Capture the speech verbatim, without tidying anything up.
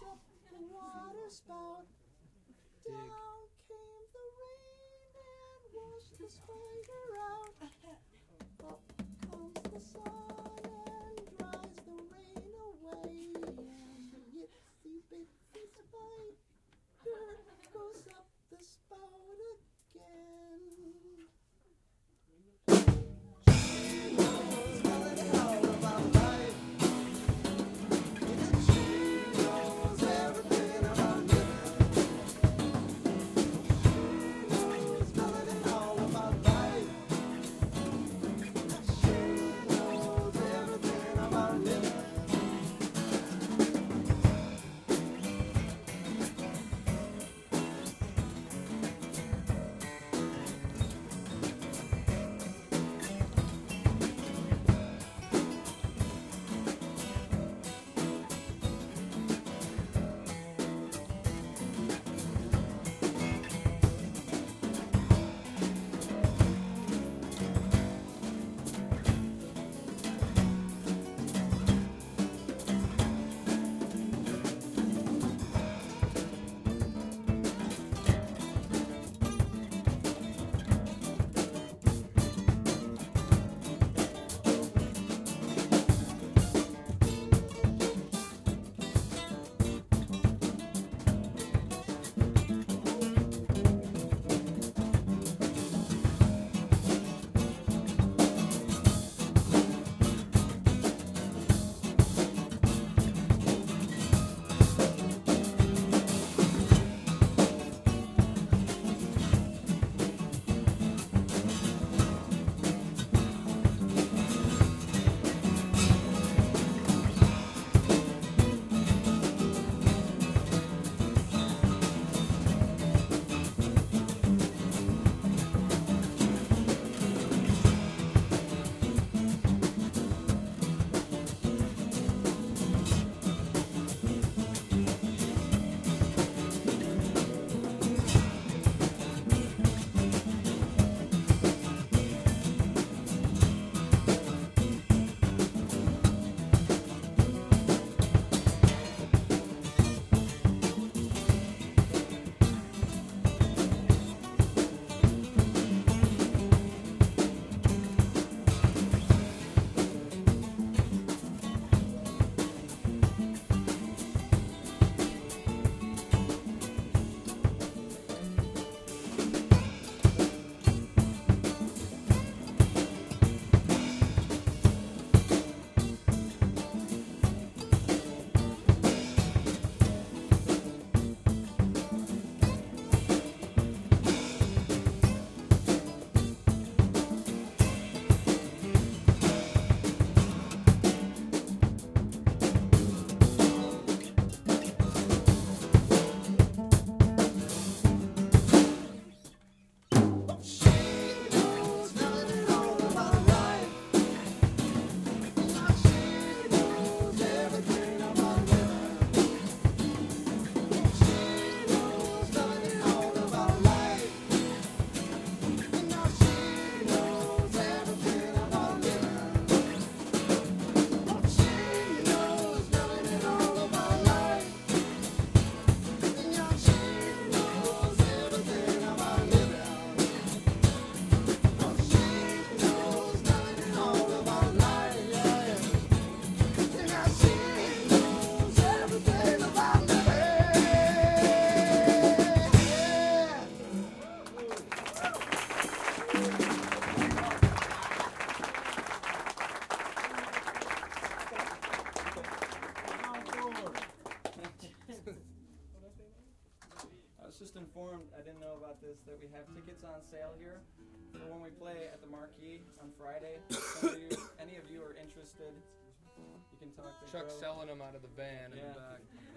up the water spout. Down came the rain and washed the spider out. Up comes the sun and dries the rain away. And the itsy bitsy spider goes up the spout again. informed, I didn't know about this, that we have tickets on sale here for when we play at the Marquee on Friday. Some of you, any of you are interested, you can talk to Chuck's Joe. selling them out of the van in Yeah. the back.